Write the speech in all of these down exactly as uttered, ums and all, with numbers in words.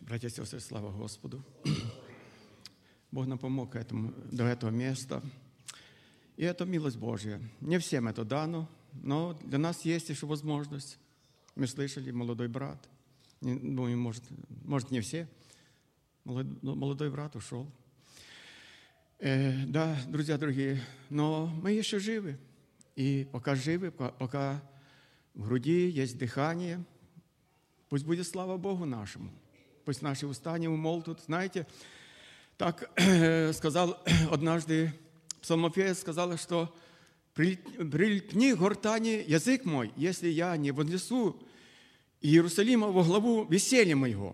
Братья и сестры, слава Господу. Бог нам помог к этому, до этого места. И это милость Божья. Не всем это дано, но для нас есть еще возможность. Мы слышали, молодой брат, думаю, может, может не все, молодой брат ушел. Э, да, друзья дорогие, но мы еще живы. И пока живы, пока в груди есть дыхание, пусть будет слава Богу нашему. Пусть наши уста не умолкнут. Знаете, так э, сказал однажды псалмопевец, сказал, что «Прилипни к гортани язык мой, если я не вознесу Иерусалима во главу веселья моего».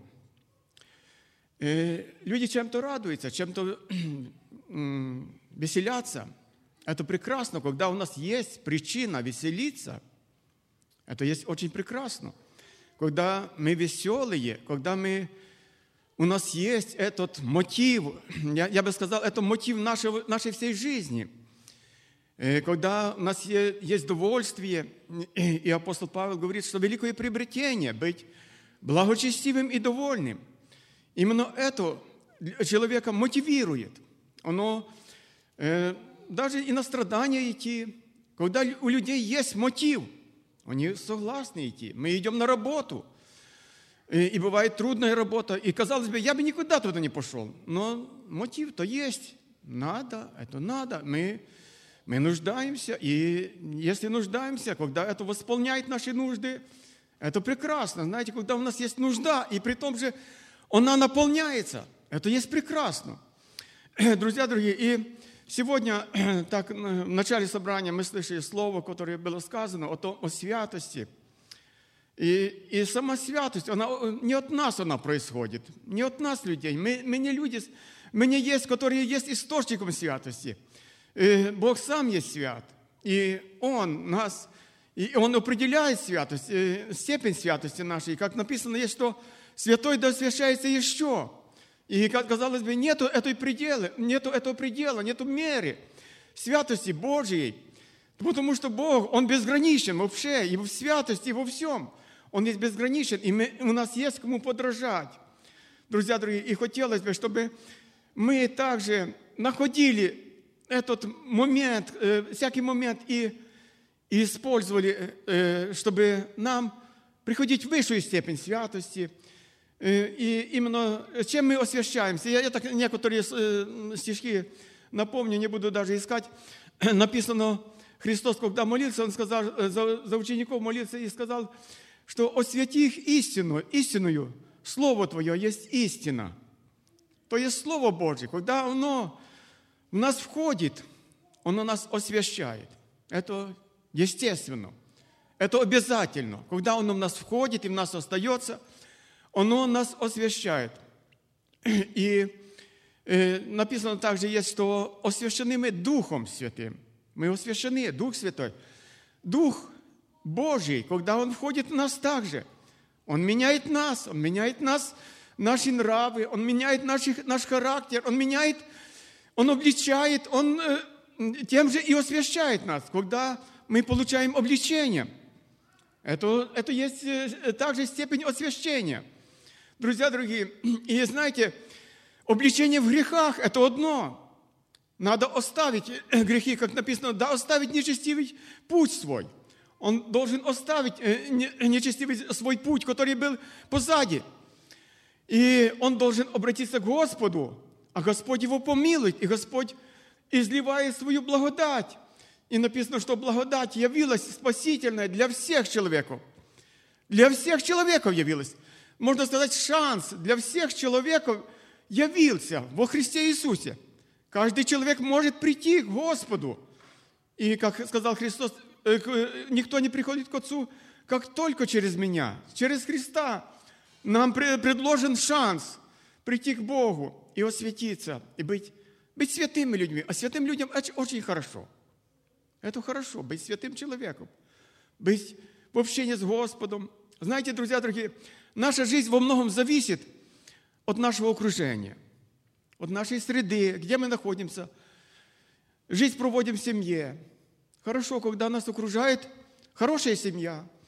Э, люди чем-то радуются, чем-то э, веселятся. Это прекрасно, когда у нас есть причина веселиться. Это есть очень прекрасно. Когда мы веселые, когда мы, у нас есть этот мотив, я, я бы сказал, это мотив нашего, нашей всей жизни. Когда у нас есть довольствие, и апостол Павел говорит, что великое приобретение – быть благочестивым и довольным. Именно это человека мотивирует. Оно, даже и на страдания идти, когда у людей есть мотив, они согласны идти. Мы идем на работу, и, и бывает трудная работа, и, казалось бы, я бы никуда туда не пошел, но мотив-то есть. Надо, это надо. Мы, мы нуждаемся, и если нуждаемся, когда это восполняет наши нужды, это прекрасно. Знаете, когда у нас есть нужда, и при том же она наполняется, это есть прекрасно. Друзья дорогие, и сегодня, так, в начале собрания мы слышали слово, которое было сказано о, том, о святости. И, и сама святость, она не от нас она происходит, не от нас, людей. Мы, мы не люди, мы не есть, которые есть источником святости. И Бог сам есть свят. И Он нас, и Он определяет святость, степень святости нашей. Как написано, есть, что святой да освящается еще. И, казалось бы, нету этой предела, нету этого предела, нету меры святости Божьей, потому что Бог, Он безграничен вообще, и в святости, и во всем. Он есть безграничен, и мы, у нас есть кому подражать. Друзья дорогие, и хотелось бы, чтобы мы также находили этот момент, э, всякий момент и, и использовали, э, чтобы нам приходить в высшую степень святости. И именно чем мы освящаемся. Я, я так некоторые стишки напомню, не буду даже искать. Написано, Христос, когда молился, Он сказал, за, за учеников молился и сказал, что освяти их истину, истинную. Слово Твое есть истина. То есть Слово Божье. Когда оно в нас входит, оно нас освящает. Это естественно. Это обязательно. Когда оно в нас входит и в нас остается, оно нас освящает. И э, написано также есть, что освящены мы Духом Святым. Мы освящены, Дух Святой. Дух Божий, когда Он входит в нас также, Он меняет нас, Он меняет нас, наши нравы, Он меняет наши, наш характер, Он меняет, Он обличает, Он э, тем же и освящает нас, когда мы получаем обличение. Это, это есть э, также степень освящения. Друзья дорогие, и знаете, обличение в грехах – это одно. Надо оставить грехи, как написано, да оставить нечестивый путь свой. Он должен оставить нечестивый свой путь, который был позади. И он должен обратиться к Господу, а Господь его помилует, и Господь изливает свою благодать. И написано, что благодать явилась спасительная для всех человеков. Для всех человеков явилась. Можно сказать, шанс для всех человеков явился во Христе Иисусе. Каждый человек может прийти к Господу. И, как сказал Христос, никто не приходит к Отцу, как только через меня, через Христа. Нам предложен шанс прийти к Богу и освятиться, и быть, быть святыми людьми. А святым людям это очень хорошо. Это хорошо, быть святым человеком, быть в общении с Господом. Знаете, друзья дорогие, наша жизнь во многом зависит от нашего окружения, от нашей среды, где мы находимся. Жизнь проводим в семье. Хорошо, когда нас окружает хорошая семья.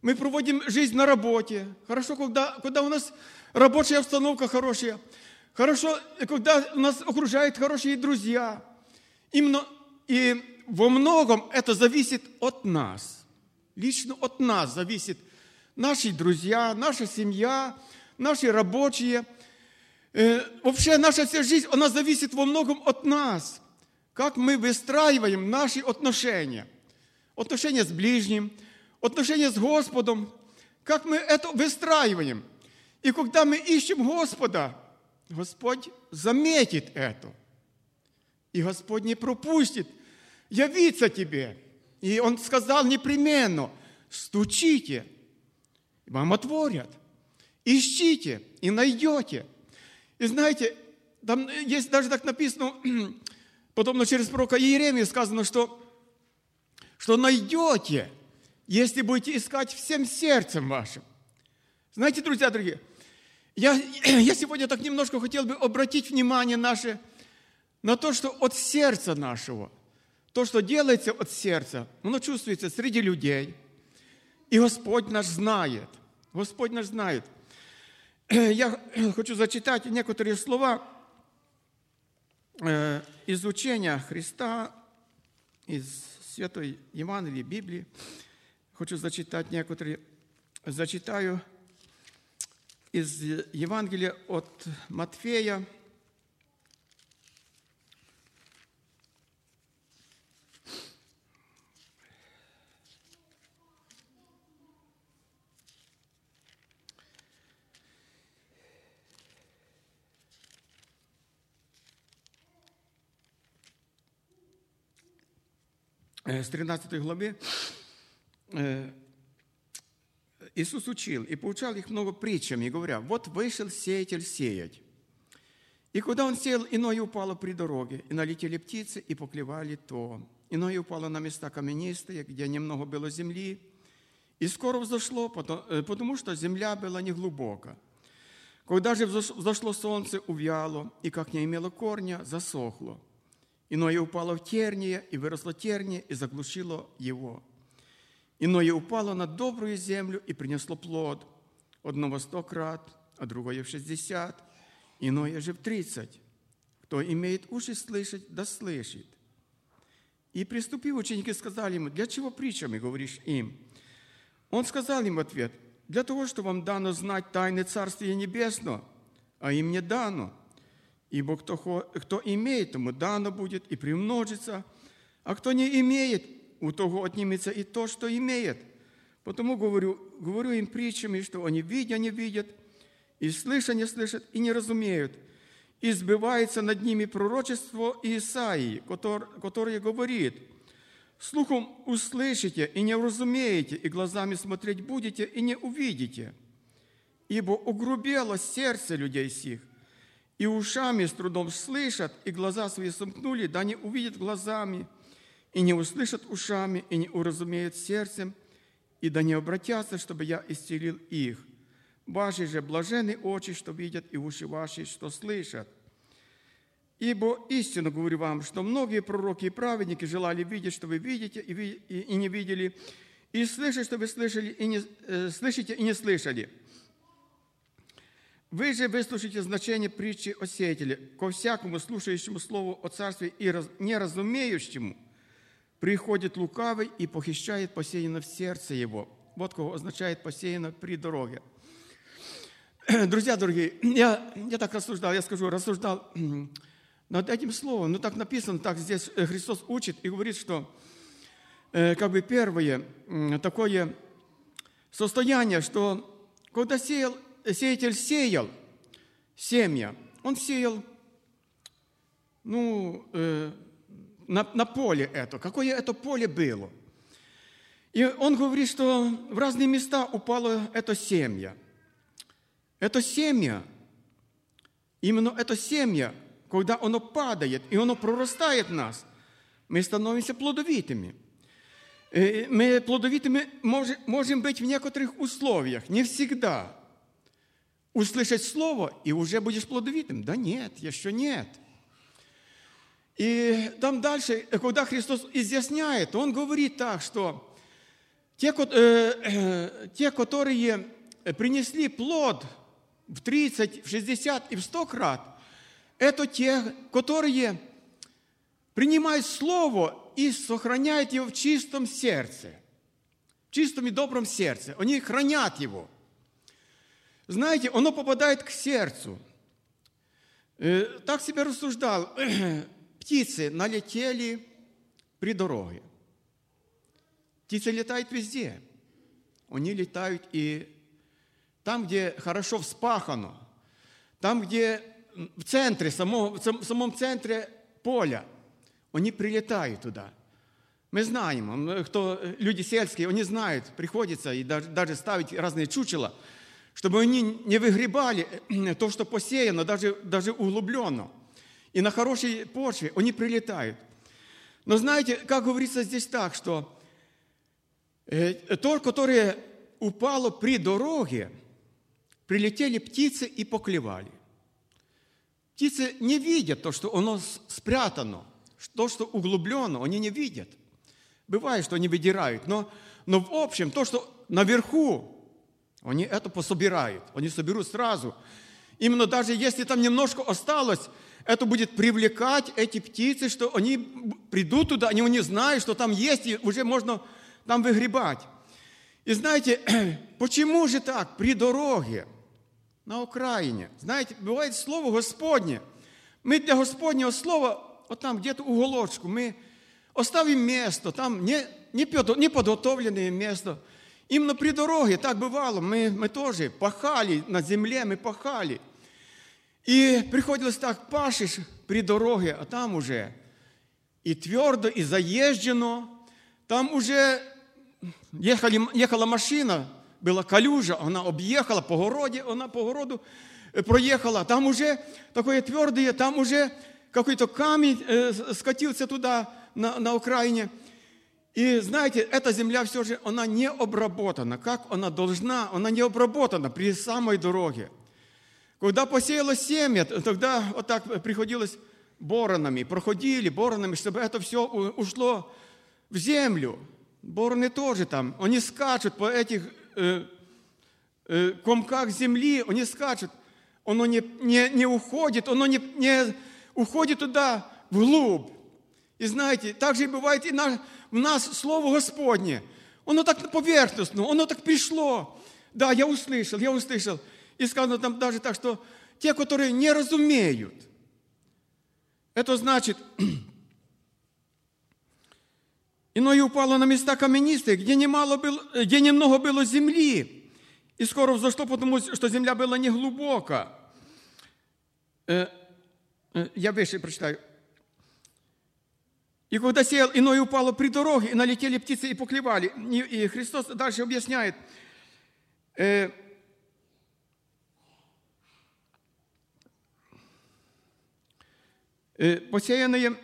Мы проводим жизнь на работе. Хорошо, когда, когда у нас рабочая обстановка хорошая. Хорошо, когда у нас окружают хорошие друзья. Именно, и во многом это зависит от нас. Лично от нас зависит наши друзья, наша семья, наши рабочие. Э, вообще наша вся жизнь, она зависит во многом от нас. Как мы выстраиваем наши отношения. Отношения с ближним, отношения с Господом. Как мы это выстраиваем. И когда мы ищем Господа, Господь заметит это. И Господь не пропустит явиться тебе. И Он сказал непременно: стучите, вам отворят. Ищите и найдете. И знаете, там есть даже так написано, подобно через пророка Иеремию сказано, что, что найдете, если будете искать всем сердцем вашим. Знаете, друзья дорогие, я, я сегодня так немножко хотел бы обратить внимание наше на то, что от сердца нашего, то, что делается от сердца, оно чувствуется среди людей. И Господь наш знает. Господь наш знает. Я хочу зачитать некоторые слова из учения Христа, из Святой Евангелия, Библии. Хочу зачитать некоторые. Зачитаю из Евангелия от Матфея. С тринадцатой главы Иисус учил и поучал их много притчами, говоря: вот вышел сеятель сеять. И когда он сеял, иное упало при дороге, и налетели птицы, и поклевали то. Иное упало на места каменистые, где немного было земли, и скоро взошло, потому что земля была неглубока. Когда же взошло солнце, увяло, и как не имело корня, засохло. Иное упало в терние, и выросло терние, и заглушило его. Иное упало на добрую землю, и принесло плод. Одного сто крат, а другое в шестьдесят, иное же в тридцать. Кто имеет уши слышать, да слышит. И приступив, ученики сказали ему: для чего притчами говоришь им? Он сказал им в ответ: для того, что вам дано знать тайны Царствия Небесного, а им не дано. Ибо кто, кто имеет, тому дано будет и приумножится, а кто не имеет, у того отнимется и то, что имеет. Потому говорю, говорю им притчами, что они видя не видят, и слыша не слышат, и не разумеют. И сбывается над ними пророчество Исаии, которое говорит: слухом услышите и не уразумеете, и глазами смотреть будете и не увидите. Ибо угрубело сердце людей сих, и ушами с трудом слышат, и глаза свои сомкнули, да не увидят глазами, и не услышат ушами, и не уразумеют сердцем, и да не обратятся, чтобы я исцелил их. Ваши же блаженны очи, что видят, и уши ваши, что слышат. Ибо истинно говорю вам, что многие пророки и праведники желали видеть, что вы видите, и, ви, и, и не видели, и слышать, что вы слышали, и не, э, слышите, и не слышали. Вы же выслушайте значение притчи о сеятеле. Ко всякому слушающему слову о царстве и раз, неразумеющему приходит лукавый и похищает посеянное в сердце его. Вот кого означает посеяно при дороге. Друзья дорогие, я, я так рассуждал, я скажу, рассуждал над этим словом. Ну, так написано, так здесь Христос учит и говорит, что э, как бы первое э, такое состояние, что когда сеял, сеятель сеял семя, он сеял ну, э, на, на поле это. Какое это поле было? И он говорит, что в разные места упало это семя. Это семя, именно это семя, когда оно падает и оно прорастает в нас, мы становимся плодовитыми. Мы плодовитыми можем быть в некоторых условиях, не всегда. Услышать слово, и уже будешь плодовитым. Да нет, еще нет. И там дальше, когда Христос изъясняет, Он говорит так, что те, те, которые принесли плод в тридцать, в шестьдесят и в сто крат, это те, которые принимают Слово и сохраняют его в чистом сердце, в чистом и добром сердце. Они хранят его. Знаете, оно попадает к сердцу. Так себе рассуждал. Птицы налетели при дороге. Птицы летают везде. Они летают и там, где хорошо вспахано, там, где в центре, самого, в самом центре поля, они прилетают туда. Мы знаем, кто, люди сельские, они знают, приходится и даже, даже ставить разные чучела, чтобы они не выгребали то, что посеяно, даже, даже углубленно. И на хорошей почве они прилетают. Но знаете, как говорится здесь так, что то, которое упало при дороге, прилетели птицы и поклевали. Птицы не видят то, что оно спрятано, то, что углублено, они не видят. Бывает, что они выдирают, но, но в общем, то, что наверху, они это пособирают, они соберут сразу. Именно даже если там немножко осталось, это будет привлекать эти птицы, что они придут туда, они не знают, что там есть, и уже можно там выгребать. И знаете, почему же так при дороге на окраине? Знаете, бывает слово Господне. Мы для Господнего слова, вот там где-то уголочку, мы оставим место, там не, не, не подготовленное место. Именно при дороге так бывало, мы, мы тоже пахали на земле, мы пахали. И приходилось так, пашешь при дороге, а там уже и твердо, и заезжено, там уже ехали, ехала машина, была калюжа, она объехала по городу, она по городу проехала, там уже такое твердое, там уже какой-то камень э, скатился туда, на, на окраине. И знаете, эта земля все же, она не обработана, как она должна, она не обработана при самой дороге. Когда посеялось семя, тогда вот так приходилось боронами, проходили боронами, чтобы это все ушло в землю. Бороны тоже там, они скачут по этих э, э, комках земли, они скачут, оно не, не, не уходит, оно не, не уходит туда вглубь. И знаете, так же и бывает и на, в нас Слово Господне. Оно так поверхностно, оно так пришло. Да, я услышал, я услышал. И сказано там даже так, что те, которые не разумеют, это значит, иное упало на места каменистые, где, немало было, где немного было земли, и скоро взошло, потому что земля была не глубока. Я выше прочитаю. И когда сеял, иное упало при дороге, и налетели птицы и поклевали. И Христос дальше объясняет, посеянные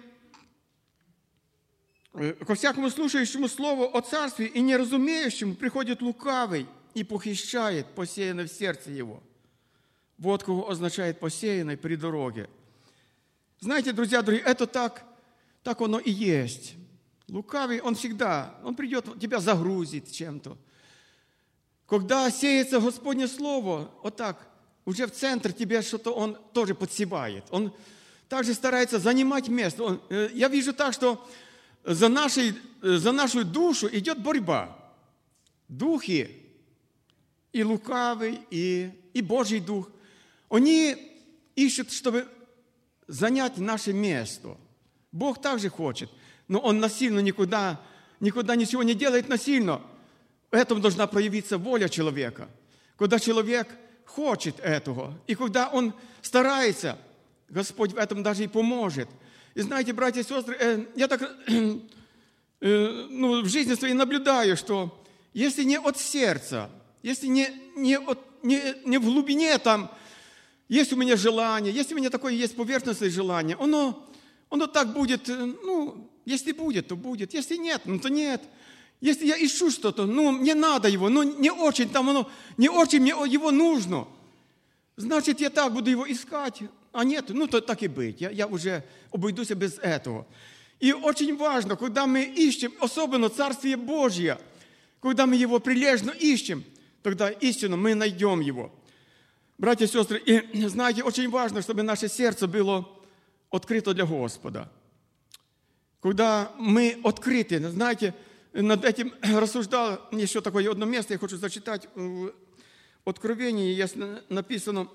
ко всякому слушающему слову о царстве и неразумеющему приходит лукавый и похищает посеянное в сердце его. Вот кого означает посеянный при дороге. Знаете, друзья, дорогие, это так, так оно и есть. Лукавый, он всегда, он придет, тебя загрузит чем-то. Когда сеется Господне Слово, вот так, уже в центр тебе что-то он тоже подсевает. Он также старается занимать место. Он, я вижу так, что за, нашей, за нашу душу идет борьба. Духи, и лукавый, и, и Божий Дух, они ищут, чтобы занять наше место. Бог также хочет, но Он насильно никуда, никуда ничего не делает насильно. В этом должна проявиться воля человека. Когда человек хочет этого, и когда он старается, Господь в этом даже и поможет. И знаете, братья и сестры, я так ну, в жизни своей наблюдаю, что если не от сердца, если не, не, от, не, не в глубине там, есть у меня желание, если у меня такое есть поверхностное желание, оно, оно так будет, ну, если будет, то будет, если нет, ну, то нет. Если я ищу что-то, ну, мне надо его, но не очень там оно, не очень мне его нужно, значит, я так буду его искать. А нет, ну, то так и быть, я, я уже обойдусь без этого. И очень важно, когда мы ищем, особенно Царствие Божье, Когда мы Его прилежно ищем, тогда истинно мы найдем Его. Братья и сестры, и знаете, очень важно, чтобы наше сердце было открыто для Господа. Когда мы открыты, знаете, над этим рассуждал, еще такое одно место, я хочу зачитать, в Откровении есть написано,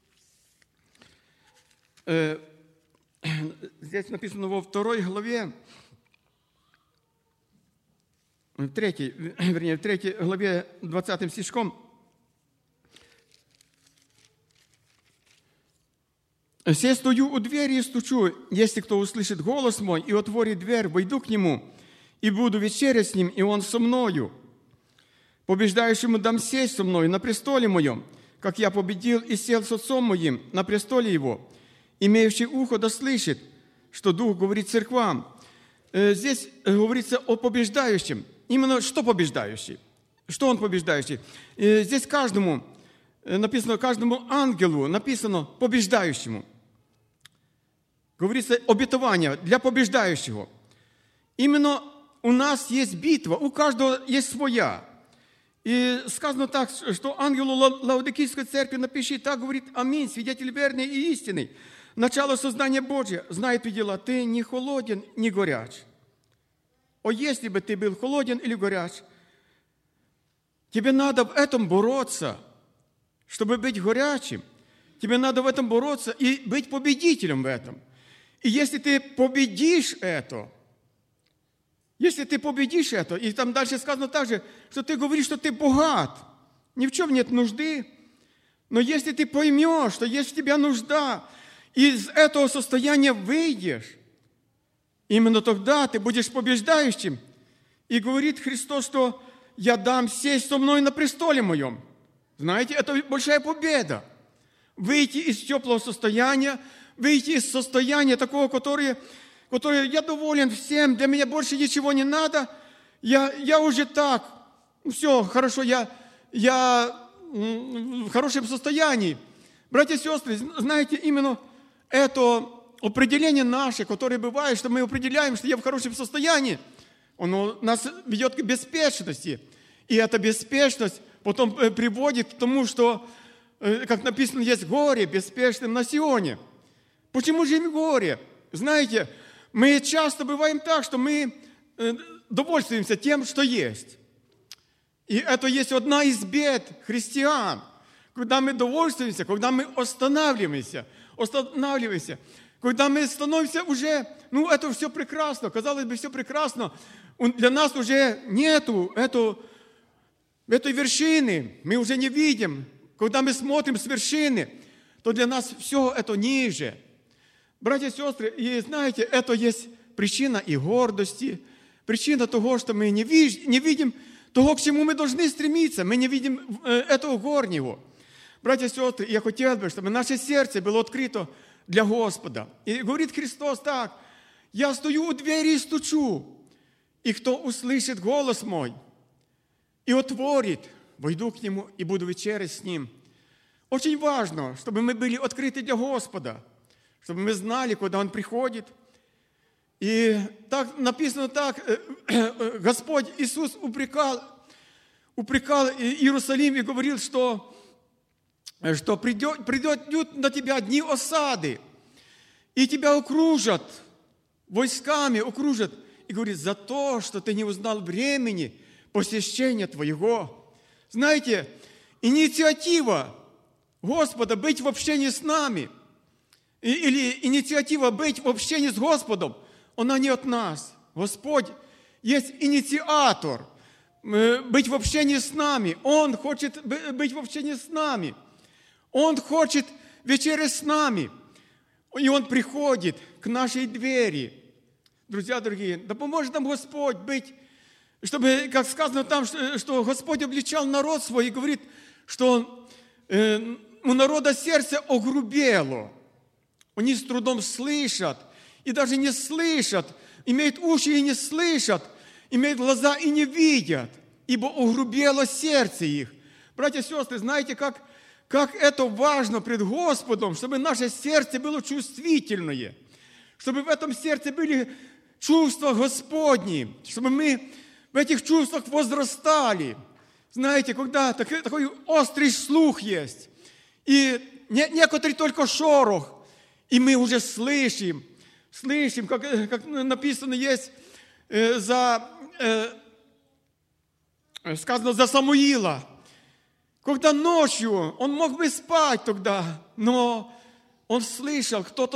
э, здесь написано во второй главе, в третьей, вернее, в третьей главе двадцатым стишком, «Се стою у двери и стучу, если кто услышит голос мой и отворит дверь, войду к нему, и буду вечерять с ним, и он со мною. Побеждающему дам сесть со мною на престоле моем, как я победил и сел с отцом моим на престоле его. Имеющий ухо да слышит, что Дух говорит церквам». Здесь говорится о побеждающем. Именно что побеждающий? Что он побеждающий? Здесь каждому, написано каждому ангелу, написано побеждающему. Говорится обетование для побеждающего. Именно у нас есть битва, у каждого есть своя. И сказано так, что ангелу Лаодикийской церкви напиши, так говорит: аминь, свидетель верный и истинный, начало создания Божия, знает и дела, ты не холоден, не горяч. О, если бы ты был холоден или горяч, тебе надо в этом бороться, чтобы быть горячим. Тебе надо в этом бороться и быть победителем в этом. И если ты победишь это, если ты победишь это, и там дальше сказано также, что ты говоришь, что ты богат, ни в чем нет нужды, но если ты поймешь, что есть в тебя нужда, и из этого состояния выйдешь, именно тогда ты будешь побеждающим. И говорит Христос, что я дам сесть со мной на престоле моем. Знаете, это большая победа. Выйти из теплого состояния, выйти из состояния такого, которое, которое я доволен всем, для меня больше ничего не надо, я, я уже так, все, хорошо, я, я в хорошем состоянии. Братья и сестры, знаете, именно это определение наше, которое бывает, что мы определяем, что я в хорошем состоянии, оно нас ведет к беспечности. И эта беспечность потом приводит к тому, что, как написано, есть горе беспечным на Сионе. Почему же им горе? Знаете, мы часто бываем так, что мы довольствуемся тем, что есть. И это есть одна из бед христиан. Когда мы довольствуемся, когда мы останавливаемся, останавливаемся, когда мы становимся уже, ну, это все прекрасно, казалось бы, все прекрасно, для нас уже нету эту, этой вершины, мы уже не видим. Когда мы смотрим с вершины, то для нас все это ниже. Братья и сестры, и знаете, это есть причина и гордости, причина того, что мы не видим, не видим того, к чему мы должны стремиться, мы не видим этого горнего. Братья и сестры, я хотел бы, чтобы наше сердце было открыто для Господа. И говорит Христос так: я стою у двери и стучу, и кто услышит голос мой и отворит, войду к нему и буду вечерять с ним. Очень важно, чтобы мы были открыты для Господа, чтобы мы знали, куда Он приходит. И так написано так, Господь Иисус упрекал, упрекал Иерусалим и говорил, что что придет, придет на тебя дни осады, и тебя окружат, войсками окружат. И говорит, за то, что ты не узнал времени посещения твоего. Знаете, инициатива Господа быть в общении с нами, или инициатива быть в общении с Господом, она не от нас. Господь есть инициатор, быть в общении с нами. Он хочет быть в общении с нами. Он хочет вечерять с нами. И Он приходит к нашей двери. Друзья дорогие, да поможет нам Господь быть, чтобы, как сказано там, что, что Господь обличал народ свой и говорит, что э, у народа сердце огрубело. Они с трудом слышат и даже не слышат, имеют уши и не слышат, имеют глаза и не видят, ибо огрубело сердце их. Братья и сестры, знаете, как... Как это важно пред Господом, чтобы наше сердце было чувствительное, чтобы в этом сердце были чувства Господни, чтобы мы в этих чувствах возрастали. Знаете, когда такой, такой острый слух есть, и не, некоторые только шорох, и мы уже слышим, слышим, как, как написано есть э, за, э, сказано за Самуила, когда ночью он мог бы спать тогда, но он слышал, кто-то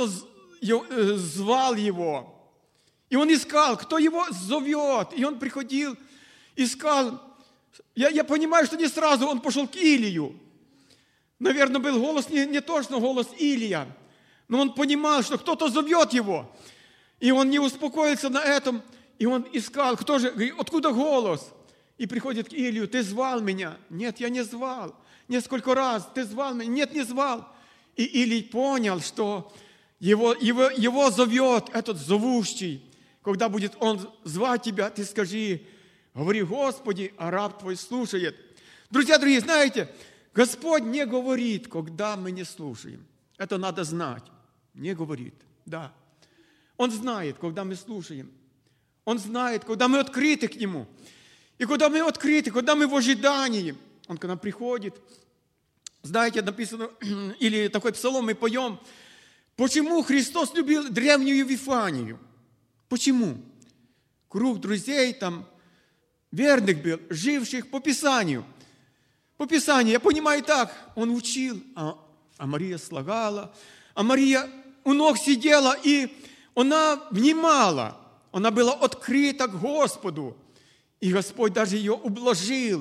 звал его. И он искал, кто его зовет. И он приходил, искал. Я, я понимаю, что не сразу он пошел к Илию. Наверное, был голос не, не точно голос Илия. Но он понимал, что кто-то зовет его. И он не успокоился на этом. И он искал, кто же, откуда голос? И приходит к Илию: ты звал меня? Нет, я не звал. Несколько раз ты звал меня? Нет, не звал. И Илий понял, что его, его, его зовет этот зовущий. Когда будет он звать тебя, ты скажи: говори: Господи, а раб твой слушает. Друзья дорогие, знаете, Господь не говорит, когда мы не слушаем. Это надо знать. Не говорит, да. Он знает, когда мы слушаем. Он знает, когда мы открыты к Нему. И когда мы открыты, когда мы в ожидании, Он к нам приходит. Знаете, написано, или такой псалом мы поем: почему Христос любил древнюю Вифанию? Почему? Круг друзей там верных был, живших по Писанию. По Писанию, я понимаю так, он учил, а, а Мария слагала, а Мария у ног сидела, и она внимала, она была открыта к Господу, и Господь даже ее ублажил.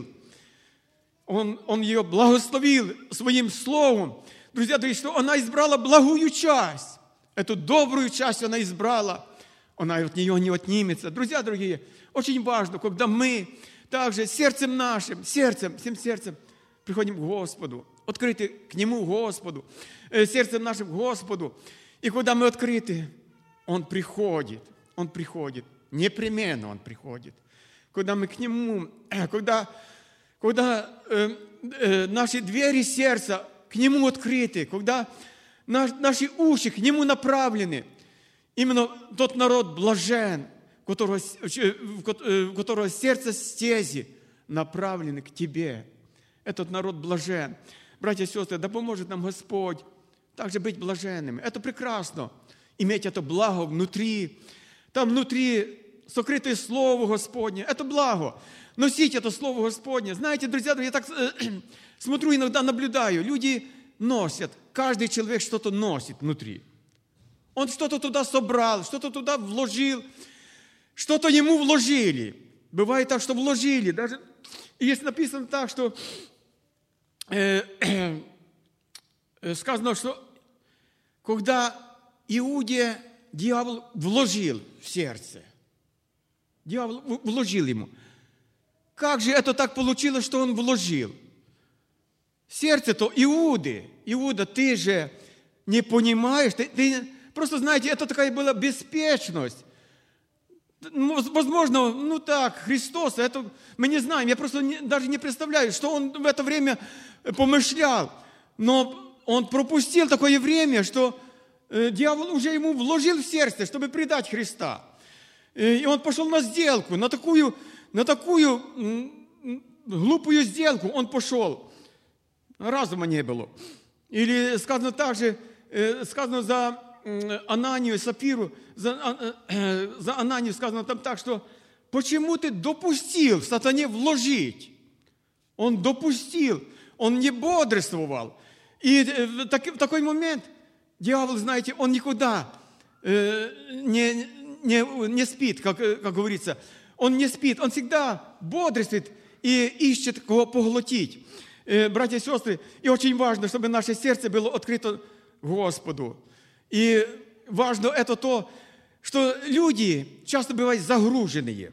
Он, он ее благословил своим словом. Друзья, то есть, что она избрала благую часть, эту добрую часть она избрала, она от нее не отнимется. Друзья дорогие, очень важно, когда мы также сердцем нашим, сердцем, всем сердцем приходим к Господу, открыты к Нему, Господу, сердцем нашим к Господу. И когда мы открыты, Он приходит, Он приходит, непременно Он приходит. Когда мы к Нему, когда, когда э, э, наши двери сердца к Нему открыты, когда наш, наши уши к Нему направлены, именно тот народ блажен, у которого, у которого сердце стези направлены к Тебе. Этот народ блажен. Братья и сестры, да поможет нам Господь также быть блаженными. Это прекрасно, иметь это благо внутри. Там внутри сокрытое Слово Господне. Это благо. Носить это Слово Господне. Знаете, друзья, я так э, смотрю, иногда наблюдаю. Люди носят. Каждый человек что-то носит внутри. Он что-то туда собрал, что-то туда вложил. Что-то ему вложили. Бывает так, что вложили. Даже есть написано так, что э, э, сказано, что когда Иуде дьявол вложил в сердце, дьявол вложил ему. Как же это так получилось, что он вложил? Сердце-то Иуды. Иуда, ты же не понимаешь, ты, ты, просто знаете, это такая была беспечность. Возможно, ну так, Христос, это мы не знаем, я просто не, даже не представляю, что он в это время помышлял. Но он пропустил такое время, что э, дьявол уже ему вложил в сердце, чтобы предать Христа. И он пошел на сделку, на такую, на такую м, глупую сделку он пошел. Разума не было. Или сказано также, э, сказано за Ананию и Сапфиру, за, э, за Ананию сказано там так, что почему ты допустил сатане вложить? Он допустил, он не бодрствовал. И в, так, в такой момент дьявол, знаете, он никуда э, не, не, не спит, как, как говорится. Он не спит, он всегда бодрствует и ищет кого поглотить. Э, братья и сестры, и очень важно, чтобы наше сердце было открыто Господу. И важно это то, что люди часто бывают загруженные.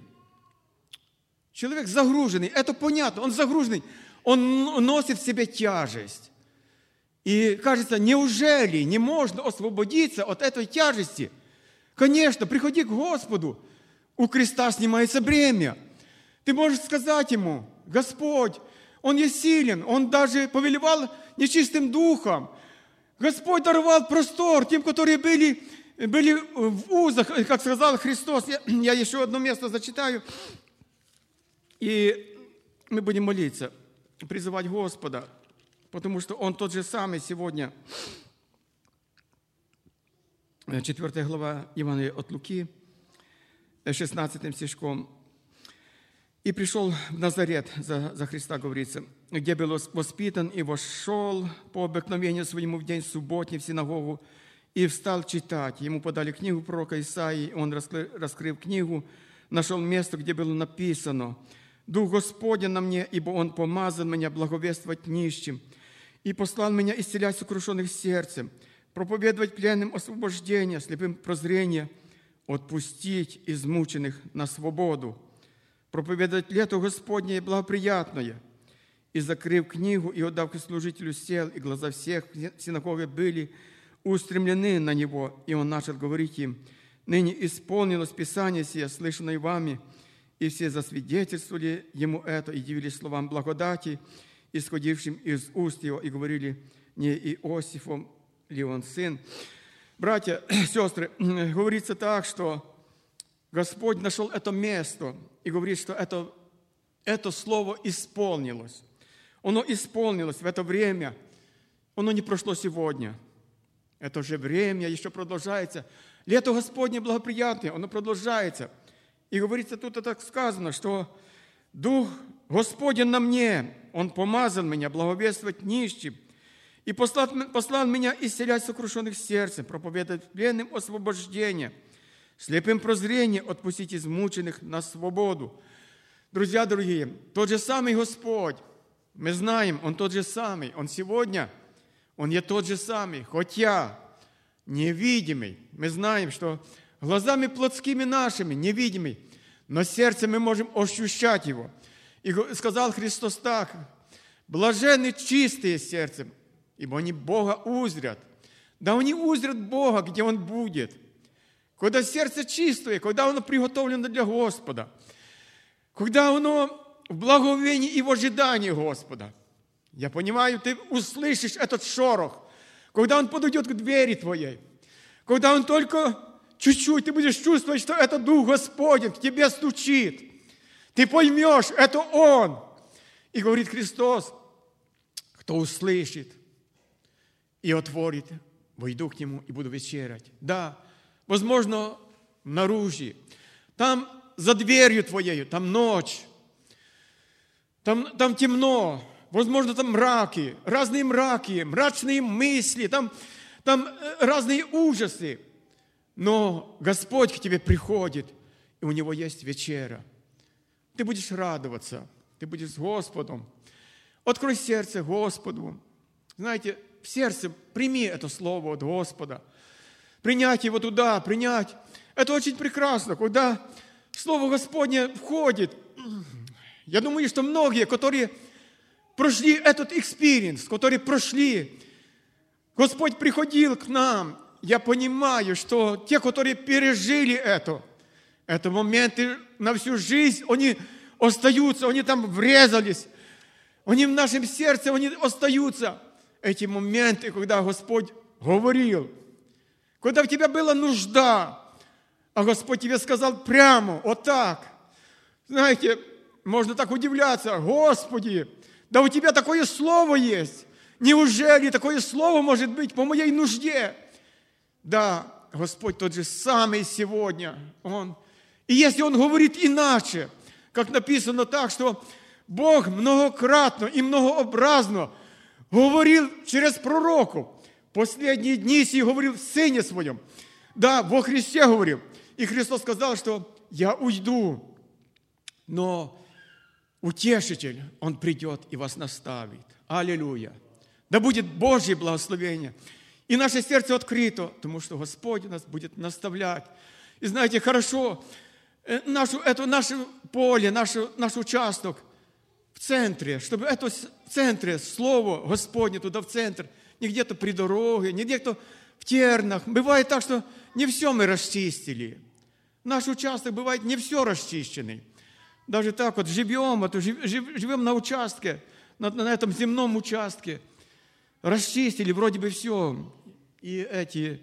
Человек загруженный, это понятно, он загруженный, он носит в себе тяжесть. И кажется, неужели не можно освободиться от этой тяжести? Конечно, приходи к Господу, у креста снимается бремя. Ты можешь сказать Ему: Господь, Он есть силен, Он даже повелевал нечистым духом. Господь даровал простор тем, которые были, были в узах, как сказал Христос. Я, я еще одно место зачитаю. И мы будем молиться, призывать Господа, потому что Он тот же самый сегодня. четвёртая глава Евангелия от Луки, шестнадцатым стишком. «И пришел в Назарет, за, за Христа говорится, где был воспитан, и вошел по обыкновению своему в день субботний в синагогу, и встал читать. Ему подали книгу пророка Исаии, он, раскрыв книгу, нашел место, где было написано: «Дух Господень на мне, ибо Он помазал меня благовествовать нищим, и послал меня исцелять сокрушенных сердцем, проповедовать пленным освобождение, слепым прозрение, отпустить измученных на свободу, проповедовать лето Господне благоприятное». И, закрыв книгу и отдав к служителю, сел, и глаза всех в синагоге были устремлены на него, и он начал говорить им: «Ныне исполнилось Писание сие, слышанное вами». И все засвидетельствовали ему это, и дивились словам благодати, исходившим из уст его, и говорили: не Иосифом ли он сын? Братья, сестры, говорится так, что Господь нашел это место и говорит, что это, это слово исполнилось. Оно исполнилось в это время. Оно не прошло сегодня. Это же время еще продолжается. Лето Господне благоприятное, оно продолжается. И говорится, тут так сказано, что Дух Господень на мне, Он помазал меня благовествовать нищим, и послал, послал меня исцелять сокрушенных сердцем, проповедовать пленным освобождение, слепым прозрение, отпустить измученных на свободу. Друзья дорогие, тот же самый Господь, мы знаем, Он тот же самый, Он сегодня, Он не тот же самый, хотя невидимый. Мы знаем, что глазами плотскими нашими, невидимый, но сердцем мы можем ощущать Его. И сказал Христос так: блаженны чистые сердцем, ибо они Бога узрят. Да они узрят Бога, где Он будет. Когда сердце чистое, когда оно приготовлено для Господа, когда оно в благовении и в ожидании Господа. Я понимаю, ты услышишь этот шорох, когда Он подойдет к двери твоей, когда Он только чуть-чуть, ты будешь чувствовать, что это Дух Господень к тебе стучит. Ты поймешь, это Он. И говорит Христос: кто услышит и отворит, войду к Нему и буду вечерять. Да, возможно, наружу. Там за дверью твоей, там ночь, там, там темно, возможно, там мраки, разные мраки, мрачные мысли, там, там разные ужасы. Но Господь к тебе приходит, и у Него есть вечера. Ты будешь радоваться, ты будешь с Господом. Открой сердце Господу. Знаете, в сердце прими это слово от Господа. Принять его туда, принять. Это очень прекрасно, когда Слово Господне входит. Я думаю, что многие, которые прошли этот экспириенс, которые прошли, Господь приходил к нам. Я понимаю, что те, которые пережили это, это моменты на всю жизнь, они остаются, они там врезались, они в нашем сердце, они остаются. Эти моменты, когда Господь говорил, когда в тебя была нужда, а Господь тебе сказал прямо, вот так. Знаете, можно так удивляться: Господи, да у тебя такое слово есть. Неужели такое слово может быть по моей нужде? Да, Господь тот же самый сегодня. Он. И если Он говорит иначе, как написано так, что Бог многократно и многообразно говорил через пророков. Последние дни сии говорил в Сыне Своем. Да, во Христе говорил. И Христос сказал, что я уйду, но Утешитель, Он придет и вас наставит. Аллилуйя. Да будет Божье благословение. И наше сердце открыто, потому что Господь нас будет наставлять. И знаете, хорошо, нашу, это наше поле, наш, наш участок в центре, чтобы это в центре Слово Господне туда в центр, не где-то при дороге, не где-то в тернах. Бывает так, что не все мы расчистили. Наш участок бывает не все расчищенный. Даже так вот живем, вот, живем на участке, на, на этом земном участке. Расчистили вроде бы все. И эти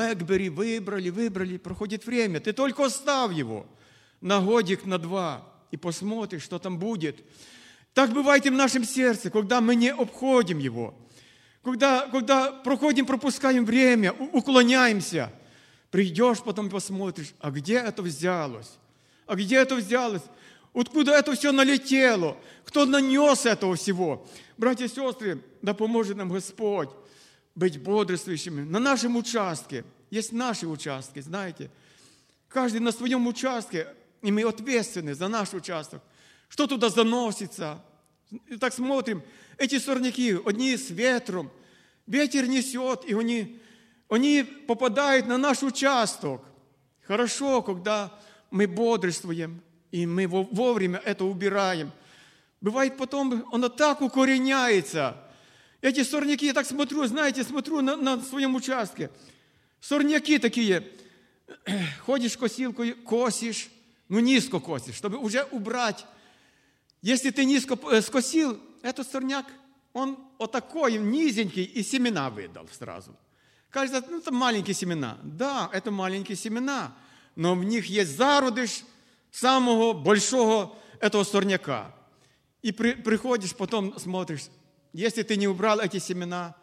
BlackBerry выбрали, выбрали, проходит время. Ты только оставь его на годик, на два. и посмотришь, что там будет. Так бывает и в нашем сердце, когда мы не обходим его, когда, когда проходим, пропускаем время, уклоняемся. Придешь, потом посмотришь, а где это взялось? А где это взялось? Откуда это все налетело? Кто нанес этого всего? Братья и сестры, да поможет нам Господь быть бодрствующими на нашем участке. Есть наши участки, знаете. Каждый на своем участке, и мы ответственны за наш участок. Что туда заносится? И так смотрим, эти сорняки, одни с ветром, ветер несет, и они, они попадают на наш участок. Хорошо, когда мы бодрствуем, и мы вовремя это убираем. Бывает потом, оно так укореняется. Эти сорняки, я так смотрю, знаете, смотрю на, на своем участке. Сорняки такие, ходишь косилкой, косишь, ну низко косишь, чтобы уже убрать. Если ты низко скосил, этот сорняк, он вот такой низенький, и семена выдал сразу. Кажется, ну это маленькие семена. Да, это маленькие семена, но в них есть зародыш самого большого этого сорняка. И при, приходишь, потом смотришь, если ты не убрал эти семена,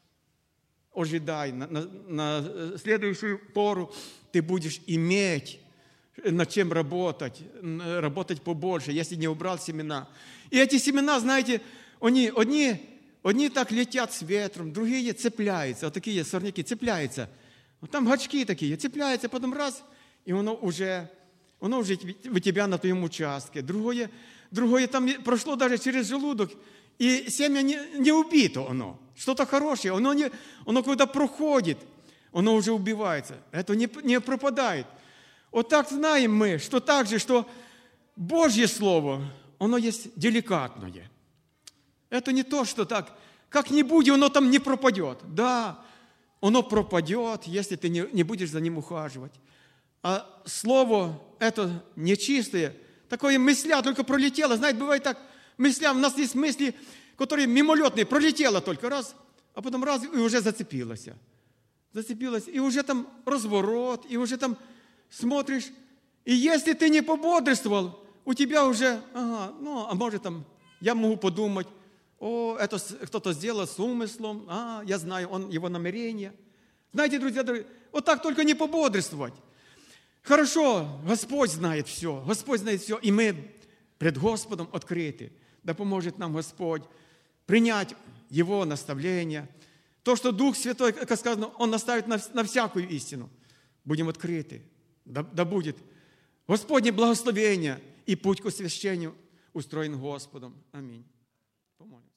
ожидай, на, на, на следующую пору ты будешь иметь над чем работать, работать побольше, если не убрал семена. И эти семена, знаете, они, одни, одни так летят с ветром, другие цепляются, вот такие сорняки цепляются. Вот там гачки такие, цепляются, потом раз, и оно уже, оно уже у тебя на твоем участке. Другое, другое там прошло даже через желудок, и семя не, не убито оно. Что-то хорошее, оно, не, оно когда проходит, оно уже убивается. Это не, не пропадает. Вот так знаем мы, что так же, что Божье Слово, оно есть деликатное. Это не то, что так, как-нибудь оно там не пропадет. Да, оно пропадет, если ты не, не будешь за ним ухаживать. А Слово это нечистое, такое мысля только пролетело. Знаете, бывает так, мысля, у нас есть мысли, которые мимолетные, пролетело только раз, а потом раз, и уже зацепилась. Зацепилась, и уже там разворот, и уже там смотришь, и если ты не пободрствовал, у тебя уже, ага, ну, а может там, я могу подумать, о, это кто-то сделал с умыслом, а, я знаю, он, его намерение. Знаете, друзья, вот так только не пободрствовать. Хорошо, Господь знает все, Господь знает все, и мы пред Господом открыты. Да поможет нам Господь принять Его наставление. То, что Дух Святой, как сказано, Он наставит на, на всякую истину. Будем открыты. Да, да будет Господне благословение и путь к освящению устроен Господом. Аминь. Помолимся.